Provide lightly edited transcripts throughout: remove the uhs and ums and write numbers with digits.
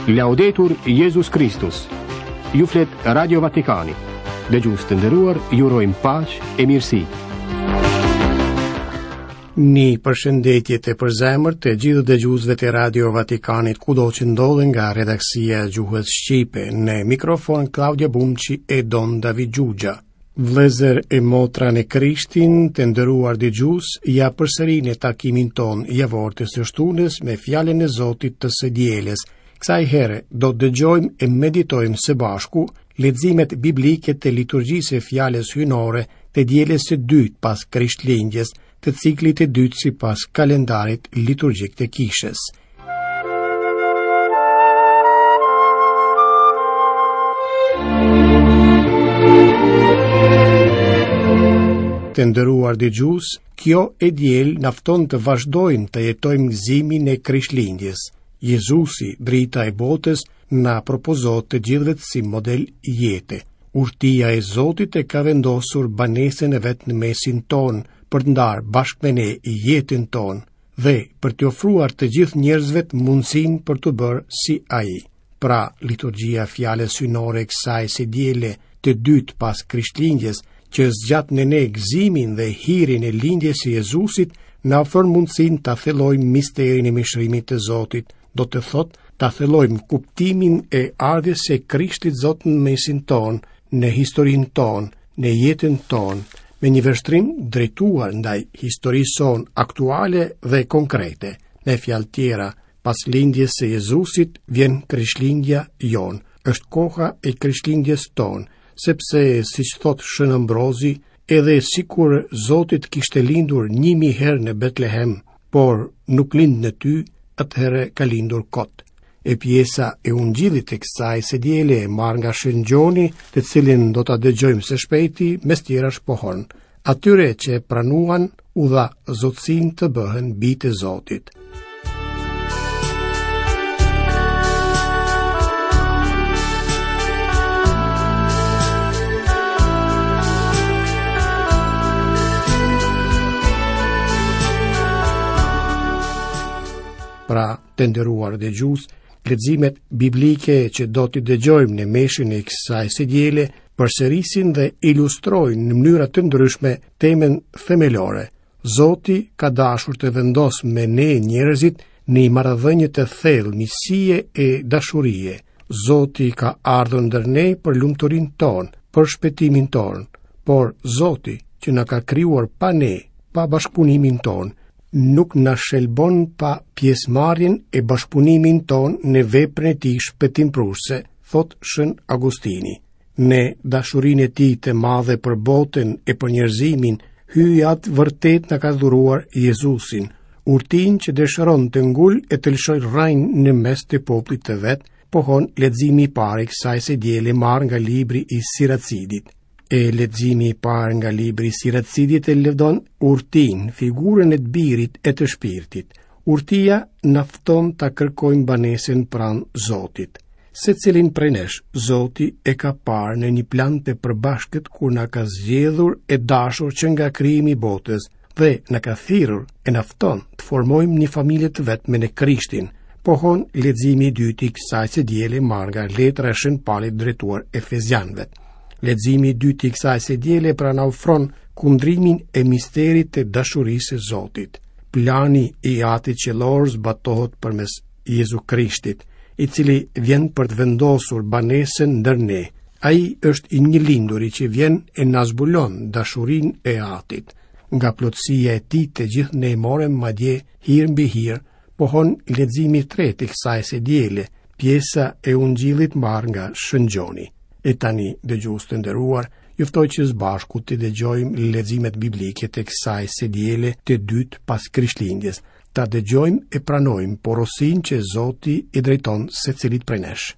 Laudetur Jesus Christus. Ju flet Radio Vatikani. Dëgjues të nderuar, ju urojmë paqë e mirësi. Një përshëndetje të përzemërt të gjithë dëgjuesve të Radio Vatikanit kudo që ndodhen nga redaksia e Gjuhës Shqipe. Në mikrofon Claudia Bumçi e Don David Gjugja. Vëllezër e motra në Krishtin, të nderuar dëgjues, ja përsërinë takimin ton javor të së shtunës me fjalën e Zotit të së dielës. Kësaj here do të dëgjojmë e meditojmë së bashku leximet biblike të liturgjisë së fjalës hyjnore të dielës së dytë pas Krishtlindjes, të ciklit të dytë sipas kalendarit liturgjik të kishës. Të nderuar dëgjues, kjo e diel na fton të vazhdojmë të jetojmë gëzimin e Krishtlindjes. Jezusi, drita e botës, na propozot të gjithëve si model jete. Urtia e Zotit e ka vendosur banesën e vet në mesin ton për të ndarë bashkë me ne jetën ton dhe për të ofruar të gjithë njerëzve mundësinë për të bërë si ai. Pra, liturgjia fjalës hyjnore e kësaj së diele të dytë pas Krishtlindjes, që zgjat në ne gëzimin dhe hirin e lindjes së Jezusit, na ofron mundësinë ta thellojmë misterin e mishërimit të Zotit, do të thotë ta thellojmë kuptimin e ardhes së Krishtit Zot në mesin ton, në historinë ton, në jetën ton, me një vështrim drejtuar ndaj historisë son aktuale dhe konkrete. Me fjalë tjera, pas lindjes së Jezusit vjen Krishtlindja jon. Është koha e Krishtlindjes ton, sepse, siç thot Shën Ambrozi, edhe sikur Zotit kishte lindur 1000 herë në Betlehem, por nuk lind në ty, atëherë ka lindur kot. E pjesa e ungjillit të kësaj së diele e marrë nga Shën Gjoni, të cilin do ta dëgjojmë së shpejti, mes tjerash pohon. Atyre që pranuan, u dha zotësinë të bëhen bijtë e Zotit. Pra, të nderuar dëgjues, leximet biblike që do t'i dëgjojmë në meshin e kësaj së diele përsërisin dhe ilustrojnë në mënyra të ndryshme temën themelore. Zoti ka dashur të vendosë me ne njerëzit në një marrëdhënie të thellë misie e dashurie. Zoti ka ardhur ndër ne për lumturinë tonë, për shpëtimin tonë, por Zoti që na ka krijuar pa ne, pa bashkëpunimin tonë, nuk na shëlbon pa pjesëmarrjen e bashkëpunimin ton në veprën e tij shpëtimpruese, thot Shën Agustini. Në dashurinë e tij të madhe për botën e për njerëzimin, hyjat vërtet na ka dhuruar Jezusin, urtin që dëshiron të ngul e të lëshoj rrajnë në mes të popullit të vet, pohon leximi i parë kësaj së diele marrë nga libri i Siracidit. E leximi i parë nga libri i Siracidit e lëvdon urtin, figurën e të birit e të shpirtit. Urtia na fton ta kërkojmë banesën pranë Zotit. Secilin prej nesh, Zoti e ka parë në një plan të përbashkët kur na ka zgjedhur e dashur që nga krijimi i botës dhe na ka thirrur e na fton të formojmë një familje të vetme në Krishtin. Pohon leximi i dytë i kësaj së diele marrë nga letra e Shën Paulit drejtuar Efezianëve. Leximi i dytë i kësaj së diele pra na ofron kundrimin e misterit të dashurisë së Zotit. Plani i Atit qellor zbatohet përmes Jezu Krishtit, i cili vjen për të vendosur banesën ndër ne. Ai është i një linduri që vjen e na zbulon dashurinë e Atit. Nga plotësia e tij të gjithë ne morëm madje hir mbi hir, pohon leximi i tretë i kësaj së diele, pjesa e ungjillit marrë nga Shën Gjoni. E tani, dëgjues të nderuar, ju ftoj që së bashku të dëgjojmë leximet biblike të kësaj së diele të dytë pas Krishtlindjes. Ta dëgjojmë e pranojmë porosinë që Zoti i drejton secilit prej nesh.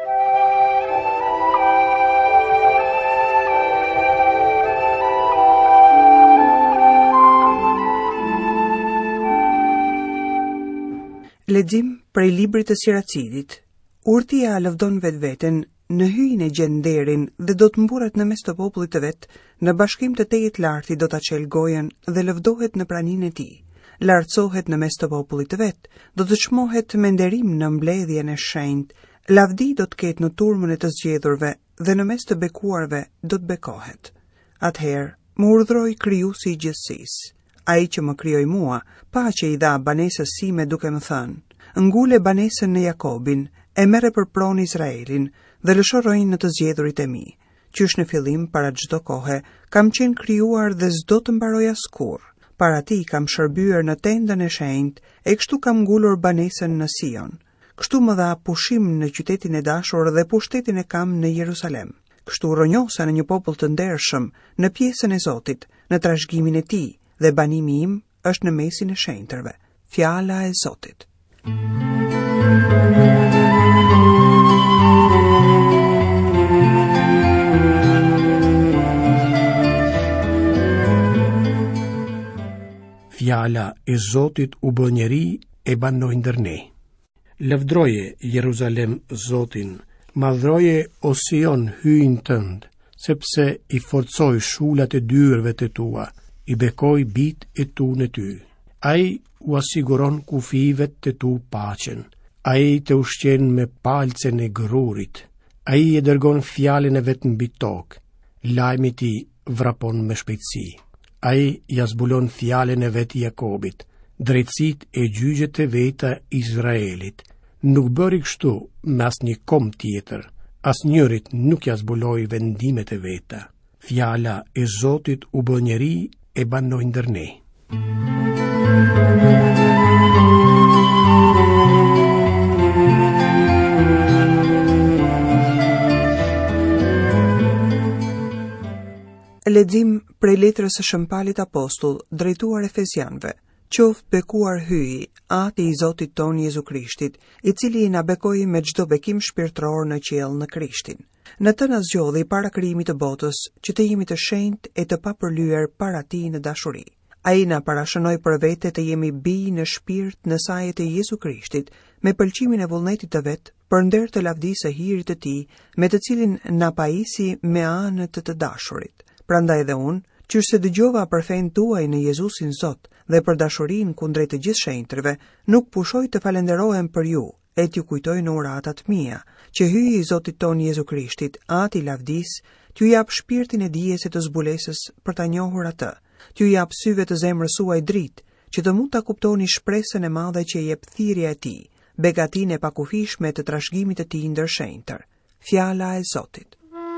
Lexim prej librit të Siracidit. Urtia lëvdon vetveten në hyjin e gjenderin dhe do të mburret në mes të popullit të vet, në bashkim të Tejit Larti do ta çel gojen dhe lëvdohet në praninë e tij. lartësohet në mes të popullit të vet, do të çmohet me nderim në mbledhjen e shenjtë, Lavdi do të ketë në turmën e të zgjedhurve dhe në mes të bekuarve do të bekohet. Atëherë, më urdhroi krijuesi i gjithësisë, ai që më krijoi mua, paqe i dha banesës sime duke më thënë: ngule banesën në Jakobin, e merre për pronë Izraelin dhe lësho rrojnë në të zgjedhurit e mi. Qysh në fillim para çdo kohe kam qenë krijuar dhe s'do të mbaroj askurr. Para ti kam shërbyer në tendën e shenjtë e kështu kam ngulur banesën në Sion. Kështu më dha pushim në qytetin e dashur dhe pushtetin e kam në Jerusalem. Kështu ronjosa në një popull të ndershëm, në pjesën e Zotit, në trashëgimin e tij, dhe banimi im është në mesin e shenjtërve. Fjala e Zotit. Fjala e Zotit u bë njeri e banoi ndër ne. Lëvdroje, Jeruzalem, Zotin, madhroje o Sion hyjnë tënd, sepse i forcoj shullat e dyrëve të tua, i bekoj bit e tu në ty. Ai u asiguron kufivet të tu paqen, ai të ushqen me palcen e grurit, ai e dërgon fjalën e vetë mbi tokë, lajmi ti vrapon me shpejtësi. Ai ja zbulon fjalën e vetë Jakobit, drejtësit e gjyqjet e veta Izraelit. Nuk bëri kështu me asnjë kom tjetër, asnjërit nuk ja zbuloi vendimet e veta. Fjala e Zotit u bë njeri e banoi ndër ne. Lexim prej letrës së Shëmpalit Apostull drejtuar Efesianëve. Qoftë bekuar hyji, ati i Zotit ton Jezu Krishtit, i cili na bekoi me çdo bekim shpirtëror në qiell në Krishtin. Në të na zgjodhi para krijimit të botës, që të jemi të shenjtë e të papërlyer para tij në dashuri. Ai na parashënoi për vete të jemi bij në shpirt në sajet e Jezu Krishtit, me pëlqimin e vullnetit të vet, për nder të lavdisë së hirit të tij, me të cilin na pajisi me anë të dashurit. Prandaj dhe unë, qysh se dëgjova për fenë tuaj në Jezusin Zot dhe për dashurinë kundrejt të gjithë shenjtërve, nuk pushoj të falenderohem për ju, e t'ju kujtoj në uratat mia, që hyji i Zotit ton Jezu Krishtit, ati lavdis, t'ju jap shpirtin e dijes e të zbulesës për ta njohur atë, t'ju jap syve të zemrës suaj dritë, që të mund ta kuptoni shpresën e madhe që jep thirrja e tij, begatinë e pakufishme të trashëgimit të tij ndër shenjtër. Fjala e Zotit.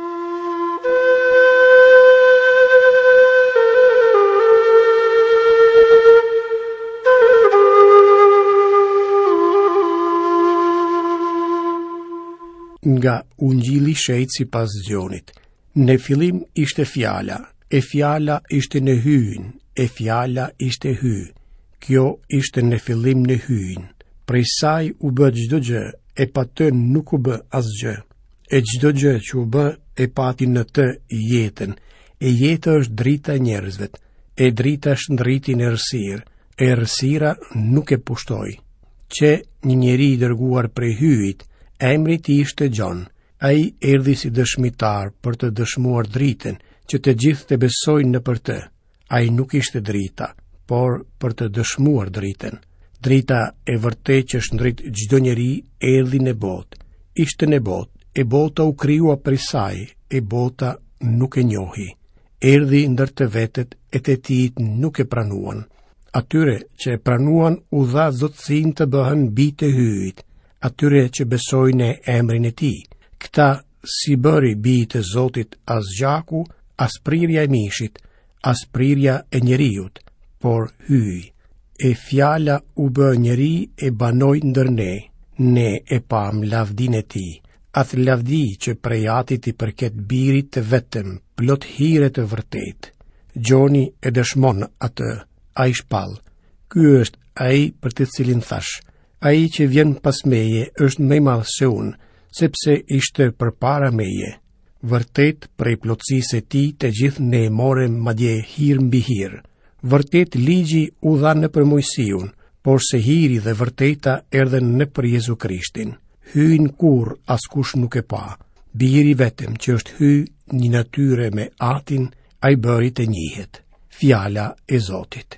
Nga Ungjilli shejt sipas Gjonit. Në fillim ishte fjala, e fjala ishte në hyjin, e fjala ishte hy. Kjo ishte në fillim në hyjin. Prej saj u bë çdo gjë, e pa të nuk u bë asgjë. E çdo gjë që u bë e pati në të jetën, e jeta është drita e njerëzve, e drita është ndriti në errësirë, e errësira nuk e pushtoi. Që një njeri i dërguar prej hyjit, emri ti ishte Gjon. Ai erdhi si dëshmitar për të dëshmuar dritën, që të gjithë të besojnë në për të. Ai nuk ishte drita, por për të dëshmuar dritën. Drita e vërtet që shndrit çdo njeri erdhi në botë. Ishte në botë, e bota u krijua prej saj, e bota nuk e njohi. Erdhi ndër të vetet e të tij nuk e pranuan. Atyre që e pranuan u dha zotësinë të bëhen bijtë e hyjit. Atyre që besojnë në emrin e tij. Këta si bëri bijtë e Zotit as gjaku, as prirja e mishit, as prirja e njeriut, por hyj. E fjala u bë njeri e banoi ndër ne e pam lavdinë e tij. Atë lavdi që prej atit i përket birit të vetëm, plot hire të vërtet. Gjoni e dëshmon atë, ai shpall. Ky është ai për të cilin thash. Ai që vjen pas meje është më i madh se unë, sepse ishte përpara meje. Vërtet prej plotësisë e tij të gjithë ne morëm madje hir mbi hir. Vërtet ligji u dha nëpër Mojsiun, por se hiri dhe vërteta erdhen nëpër Jezu Krishtin. Hyn kur askush nuk e pa. Biri vetëm që është hy një natyre me atin, ai bëri të njihet. Fjala e Zotit.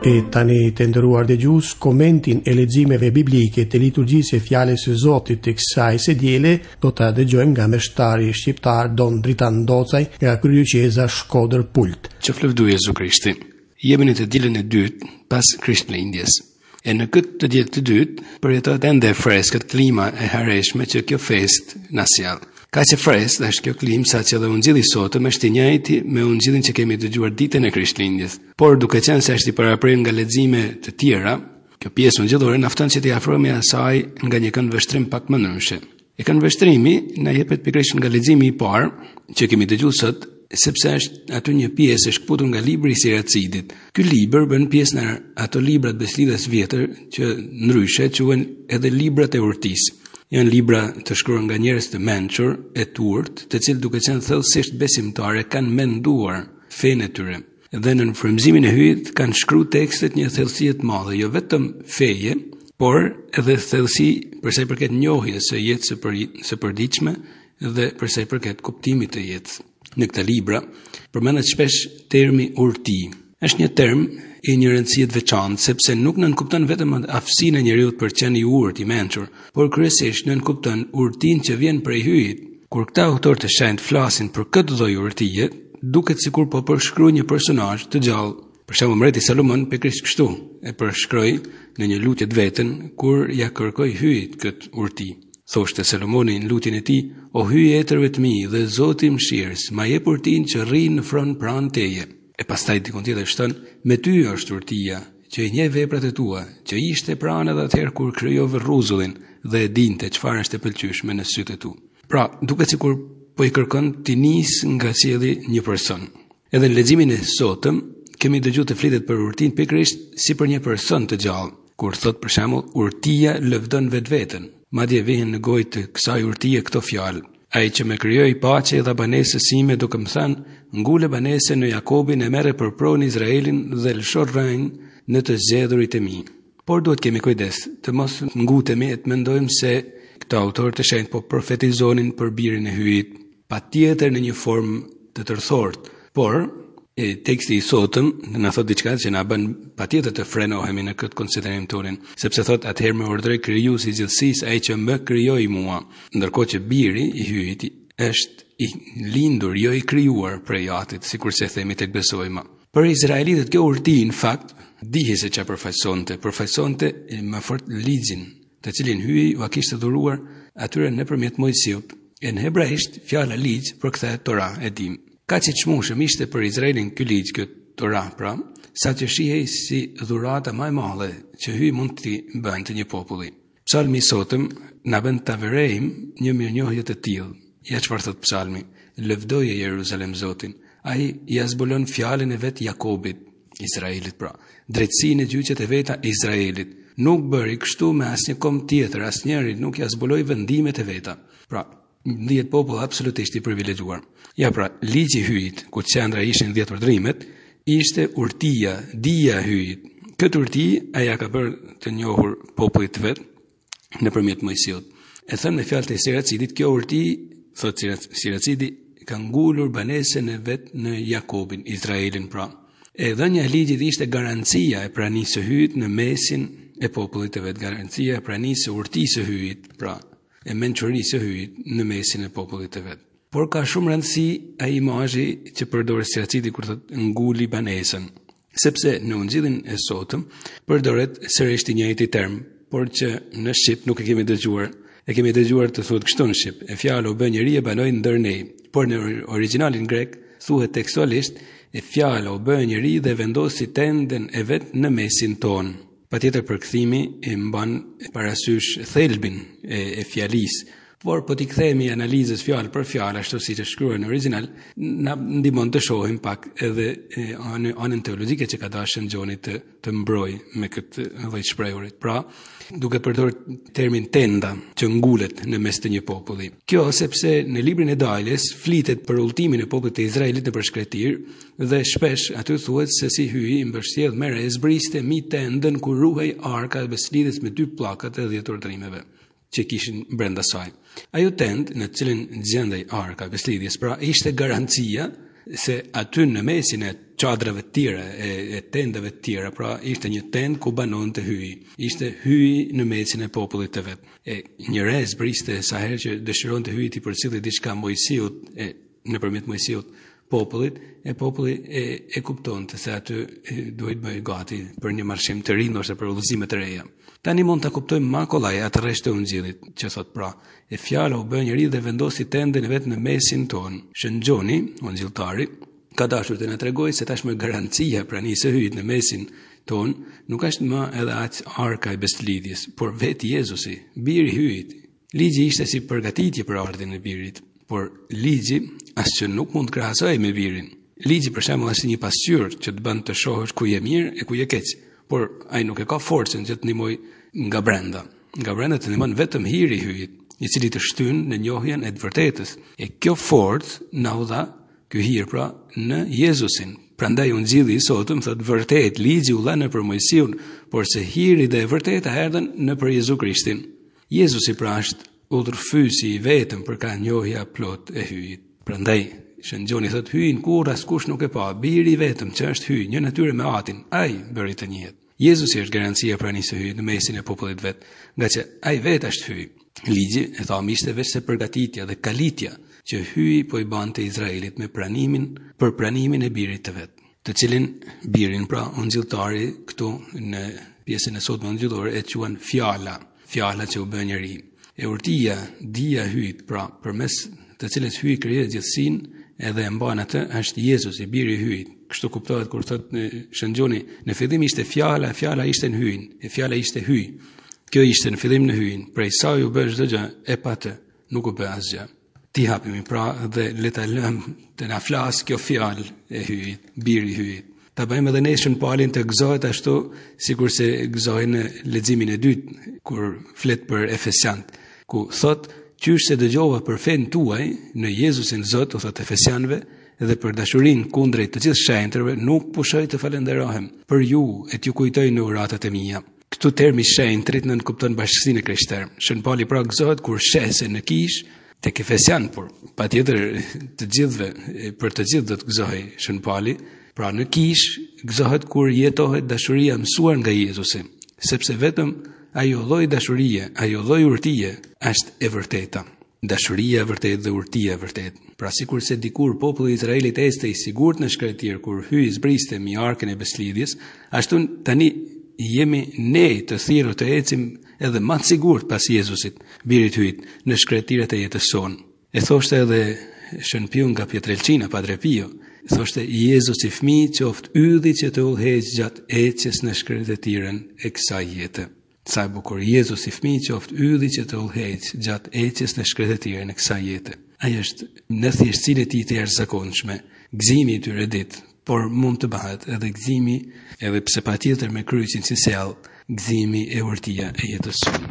E tani të nderuar dëgjues, komentin e leximeve biblike të liturgjisë së fjalës së Zotit të kësaj së diele do ta dëgjojmë nga meshtari shqiptar Don Dritan Docaj nga kryeqyteza Shkodër Pult. Që lëvdoj Jezu Krishti. Jemi në të dielën e dytë pas Krishtlindjes. E në këtë të dielë të dytë përjetohet ende freskët klima e harreshme që kjo fest na sjell. Ka që freskë është kjo klimë sa që dhe ungjilli sotëm është i njëjti me ungjillin që kemi dëgjuar ditën e Krishtlindjes. Por duke qenë se është i paraprer nga lexime të tjera, kjo pjesë ungjillore na fton që t'i afrohemi asaj nga një këndvështrim pak më ndryshe. E këndvështrimi na jepet pikërisht nga leximi i parë që kemi dëgjuar sot, sepse është aty një pjesë e shkputur nga libri i Siracidit. Ky libër bën pjesë në ato librat beslidhes vjetër që ndryshe quhen edhe librat e urtisë. Janë libra të shkruar nga njerëz të mençur, e turtë, të cilët duke qenë thellësisht besimtarë kanë menduar fenë e tyre. Dhe në frymëzimin e hyjit kanë shkruar tekstet një thellësi të madhe, jo vetëm feje, por edhe thellësi për sa i përket njohjes së jetës së përditshme dhe për sa i përket kuptimit të jetës. Në këta libra përmendet shpesh termi urti. Është një term i një rëndësie të veçantë, sepse nuk nënkupton vetëm aftësinë e njeriu për të qenë i urtë, i mençur, por kryesisht nënkupton urtinë që vjen prej hyjit. Kur këta autorë të shenjtë flasin për këtë lloj urtie, duket sikur po përshkruajnë një personazh të gjallë. Për shembull, mbreti Salomon pikërisht kështu e përshkroi në një lutje të vetën kur ja kërkoi hyjit këtë urti. Thoshte Salomoni në lutjen e tij: "O hyj etërve të mi dhe Zoti mëshirës, ma jep urtinë që rrin në fron pranë teje." E pastaj dikon tjetër shton: "Me ty është urtia, që i njeh veprat e tua, që ishte pranë edhe atëherë kur krijove rruzullin dhe e dinte çfarë është e pëlqyeshme në sytë e tu." Pra, duket sikur po i kërkon t'i nis nga qielli një person. Edhe në leximin e sotëm kemi dëgjuar të flitet për urtinë pikërisht si për një person të gjallë, kur thot për shembull urtia lëvdon vetveten. Madje vjen në gojë të kësaj urtie këto fjalë: "Ai që më krijoi paqe dhe banesën sime, duke më thënë, ngule banesën në Jakobin, e merre për pronë Izraelin dhe lësho rrënjë në të zgjedhurit e mi." Por duhet kemi kujdes të mos ngutemi e të mendojmë se këta autorë të shenjtë po profetizonin për birin e hyjit, patjetër në një formë të tërthortë, por teksti i sotëm na thot diçka që na bën patjetër të frenohemi në këtë konsiderim tonin, sepse thot: "Atëherë më urdhëroi krijuesi i gjithësisë, ai që më krijoi mua." Ndërkohë që biri i hyjit është i lindur, jo i krijuar prej atit, sikurse themi tek besojma. Për izraelitët kjo urti në fakt dihi se çfarë përfaqësonte më fort ligjin, të cilin hyji u kishte dhuruar atyre nëpërmjet Mojsiut. E në hebraisht fjala ligj përkthehet Torah, e dim. Ka që çmueshëm ishte për Izraelin ky ligj, kjo Torah, pra, sa që shihej si dhurata më e madhe që hyj mund t'i bënte një populli. Psalmi i sotëm na bën ta vërejmë një mirënjohje të tillë. Ja çfarë thot psalmi: "Lëvdoje Jeruzalem Zotin, ai ja zbulon fjalën e vet Jakobit", Izraelit pra, drejtsinë e gjyqet e veta Izraelit. Nuk bëri kështu me asnjë kom tjetër, asnjëri nuk ja zbuloi vendimet e veta. Pra, ndihet popull absolutisht i privilegjuar. Ja pra, ligji i hyjit, ku qendra ishin 10 urdhrimet, ishte urtia, dija e hyjit. Këtë urti ai ka bërë të njohur popullit të vet nëpërmjet Mojsiut. E thënë me fjalët e Siracidit, kjo urti, thot Siracidi, ka ngulur banesën e vet në Jakobin, Izraelin pra. E dhënia e ligjit ishte garancia e pranisë së hyjit në mesin e popullit të vet, garancia e pranisë së urtisë së hyjit, pra, e mençurisë së hyjit në mesin e popullit të vet. Por ka shumë rëndësi ai imazhi që përdor Siracidi kur thot nguli banesën, sepse në ungjillin e sotëm përdoret sërish i njëjti term, por që në shqip nuk e kemi dëgjuar. E kemi dëgjuar të thuhet kështu në shqip: "E fjala u bë njeri e banoi ndër ne." Por në origjinalin grek thuhet tekstualisht: "E fjala u bë njeri dhe vendosi tenden e vet në mesin ton." Patjetër përkthimi e mban parasysh thelbin e fjalisë, por po t'i kthehemi analizës fjalë për fjalë ashtu siç është shkruar në origjinal, na ndihmon të shohim pak edhe anën teologjike që ka dashur Gjoni të mbroj me këtë lloj shprehurit. Pra, duke përdorur termin tenda që ngulet në mes të një populli. Kjo sepse në librin e Dajles flitet për udhëtimin e popullit të Izraelit nëpër shkretir dhe shpesh aty thuhet se si hyi i mbështjell merre e zbriste mi tendën ku ruhej arka e beslidhes me 2 pllakat e 10 urdhrimeve që kishin brenda saj. Ajo tend në të cilën gjendej arka e beslidhjes, pra ishte garancia se aty në mesin e çadrave të tjera, e tendave të tjera, pra ishte një tend ku banonte hyi. Ishte hyi në mesin e popullit të vet. E një rez briste sa herë që dëshironte hyi ti përcjellte diçka Mojsiut, nëpërmjet Mojsiut popullit, populli e kuptonte se aty duhet bëj gati për një marshim të ri, ose për udhëzime të reja. Tani mund ta kuptojmë ma kollaj atë rresht të ungjillit, që thot pra, e fjala u bë njeri dhe vendosi tenden vet në mesin ton. Shën Gjoni, ungjilltari, ka dashur të na tregojë se tashmë garancia pranisë së hyjit në mesin ton nuk është më edhe aq arka e besëlidhjes, por vetë Jezusi, biri i hyjit. Ligji ishte si përgatitje për ardhin e birit, por ligji asgjë nuk mund të krahasohej me birin. Ligji për shembull është një pasqyrë që të bën të shohësh ku je mirë e ku je keq, por ai nuk e ka forcën që të ndihmoj nga brenda. Nga brenda të ndihmon vetëm hiri i hyjit, i cili të shtyn në njohjen e të vërtetës. E kjo forcë na u dha ky hir pra në Jezusin. Prandaj ungjilli i sotëm thotë vërtet, ligji u dha nëpër Mojsiun, por se hiri dhe e vërteta erdhën nëpër Jezu Krishtin. Jezusi pra është udhërfyesi i vetëm për ka njohja plot e hyjit. Prandaj Shën Gjoni thot hyin kur askush nuk e pa, biri i vetëm që është hyj, një natyrë me Atin, ai bëri të njëjtë. Jezusi është garancia për pranisë së hyjit në mesin e popullit vet, nga që ai vetë është hyj. Ligji e thamë ishte vetë se përgatitja dhe kalitja që hyj po i bante Izraelit për pranimin e birit të vet, të cilin birin pra ungjilltari këtu në pjesën e sotme ungjillore e quajn fjala që u bë njeri. E urtia, dija hyjt pra përmes të cilës hyj krijet gjithësinë edhe e mban atë është Jezusi, biri i hyjit. Kështu kuptohet kur thot Shën Gjoni, në fillim ishte fjala ishte në hyjin, e fjala ishte hyj. Kjo ishte në fillim në hyjin, prej sa u bë çdo gjë, e pa të nuk u bë asgjë. Ti hapimi pra dhe le ta lëm të na flas kjo fjalë e hyjit, biri i hyjit. Ta bëjmë edhe neshën palin të gëzohet ashtu, sikur se gëzohen në leximin e dytë, kur flet për Efesiant, ku thot qysh se dëgjova për fen tuaj në Jezusin Zot, u thot Efesianëve, dhe për dashurinë kundrejt të gjithë shenjtërve, nuk pushoj të falenderohem për ju e t'ju kujtoj në uratat e mia. Këtu termi shenjtrit nën kupton bashkësinë e krishterë. Shën Pali pra gëzohet kur shese në kish tek Efesian, por patjetër të gjithëve, për të gjithë do të gëzohej Shën Pali, pra në kish gëzohet kur jetohet dashuria mësuar nga Jezusi, sepse vetëm ajo lloj dashurie, ajo lloj urtie është e vërteta. Dashuria e vërtetë dhe urtia e vërtetë. Pra sikur se dikur populli i Izraelit este i sigurt në shkretir kur hyi zbriste mbi arkën e beslidhjes, ashtu tani jemi ne të thirrur të ecim edhe më të sigurt pas Jezusit, birit hyjit, në shkretirat e jetës sonë. E thoshte edhe Shën Piu nga Pietrelcina, Padre Pio, thoshte Jezusi fëmijë qoftë ylli që të udhëheq gjatë ecjes në shkretiren e kësaj jete. Sa e bukur, Jezusi fëmijë qoftë ylli që të udhëheq gjatë ecjes në shkretiren e kësaj jete. Ai është në thjeshtësinë e tij të jashtëzakonshme, gëzimi i tyre ditë, por mund të bëhet edhe gëzimi, edhe pse patjetër me kryqin si sjell, gëzimi e urtia e jetës sonë.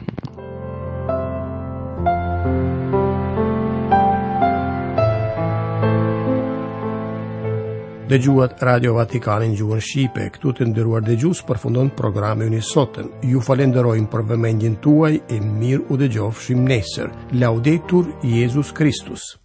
Dëgjuat Radio Vatikanin gjuhën shqipe, këtu të nderuar dëgjues përfundon programi i sotëm. Ju falenderojmë për vëmendjen tuaj e mirë u dëgjofshim nesër. Laudetur Jesus Christus.